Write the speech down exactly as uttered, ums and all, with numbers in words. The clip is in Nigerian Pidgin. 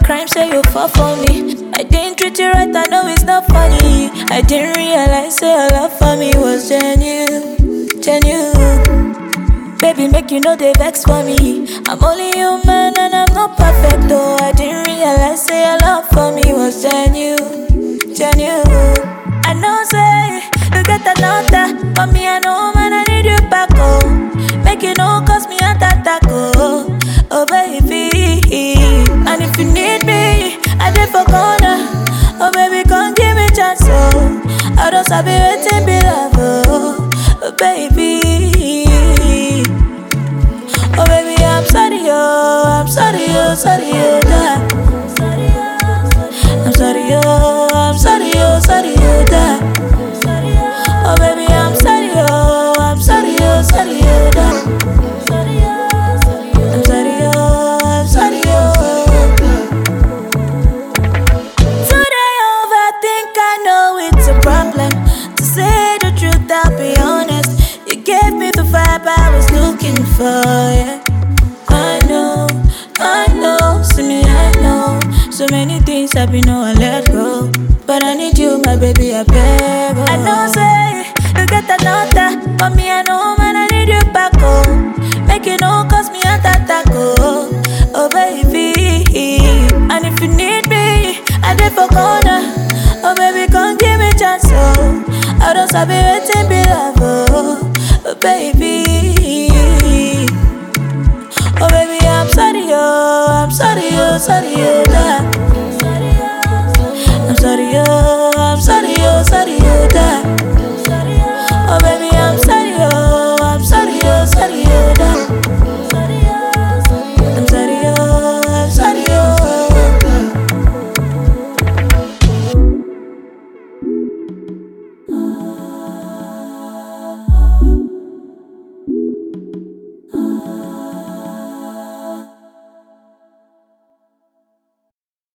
crime, say you fall for me. I didn't treat you right, I know it's not funny. I didn't realize say your love for me was genuine, genuine. Baby, make you know they vex for me. I'm only human and I'm not perfect, though. I didn't realize say your love for me was genuine, genuine. I know say you get another, but me I know man I need you back home. Make you know cause me and that oh, oh baby. And if you need me, I did for corner. Oh baby, come give me chance oh. I don't sabi waiting be love oh, oh baby. Oh baby, I'm sorry oh, I'm sorry oh, sorry oh, da. I'm sorry oh, I'm sorry oh, sorry oh, da. Oh baby, I'm sorry oh, I'm sorry oh, sorry oh, da. I'm sorry oh, I'm sorry oh. Today overthink, I know it's a problem. To say the truth, I'll be honest. You gave me the vibe I was looking for, yeah. I know, I know, see me, I know. So many things I've been know I let go. But I need you, my baby, I beg. Oh. I know, say, you get another. But me, I know, man, I need you back home. Make you know, cause me, I that oh, oh, baby. And if you need me, I did for corner. Oh, baby, come give me chance, oh. I don't sabi waiting be love, oh, oh baby.